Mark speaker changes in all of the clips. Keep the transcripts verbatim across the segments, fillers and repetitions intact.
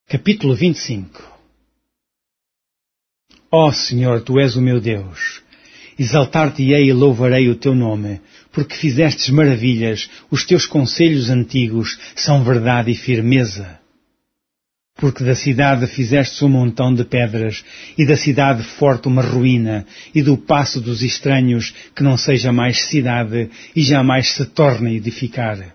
Speaker 1: Capítulo vinte e cinco. Ó Senhor, Tu és o meu Deus. Exaltar-te-ei e louvarei o Teu nome, porque fizestes maravilhas, os Teus conselhos antigos são verdade e firmeza. Porque da cidade fizestes um montão de pedras, e da cidade forte uma ruína, e do paço dos estranhos que não seja mais cidade, e jamais se torne a edificar.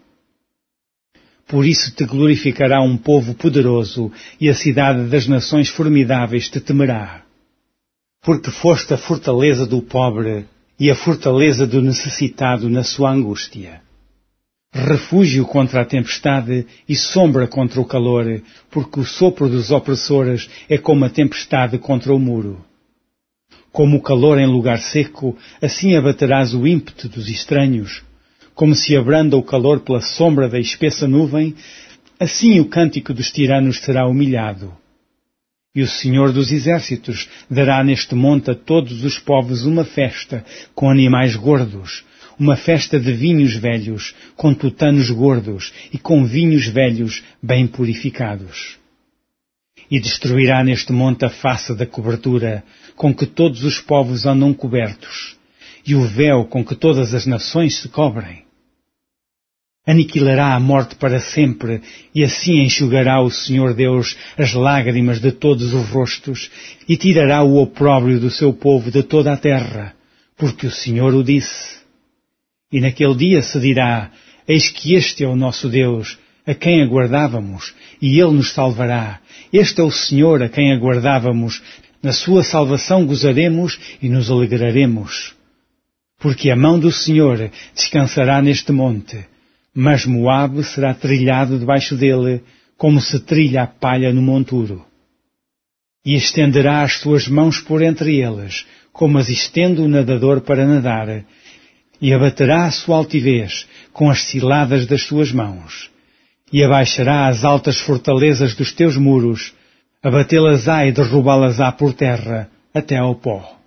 Speaker 1: Por isso te glorificará um povo poderoso, e a cidade das nações formidáveis te temerá. Porque foste a fortaleza do pobre, e a fortaleza do necessitado na sua angústia. Refúgio contra a tempestade e sombra contra o calor, porque o sopro dos opressores é como a tempestade contra o muro. Como o calor em lugar seco, assim abaterás o ímpeto dos estranhos. Como se abranda o calor pela sombra da espessa nuvem, assim o cântico dos tiranos será humilhado. E o Senhor dos Exércitos dará neste monte a todos os povos uma festa com animais gordos, uma festa de vinhos velhos, com tutanos gordos e com vinhos velhos bem purificados. E destruirá neste monte a face da cobertura, com que todos os povos andam cobertos, e o véu com que todas as nações se cobrem. Aniquilará a morte para sempre, e assim enxugará o Senhor Deus as lágrimas de todos os rostos, e tirará o opróbrio do seu povo de toda a terra, porque o Senhor o disse. E naquele dia se dirá, eis que este é o nosso Deus, a quem aguardávamos, e Ele nos salvará. Este é o Senhor a quem aguardávamos, na sua salvação gozaremos e nos alegraremos. Porque a mão do Senhor descansará neste monte, mas Moabe será trilhado debaixo dele, como se trilha a palha no monturo. E estenderá as suas mãos por entre eles, como as estende o nadador para nadar, e abaterá a sua altivez com as ciladas das suas mãos, e abaixará as altas fortalezas dos teus muros, abatê-las-á e derrubá-las-á por terra, até ao pó.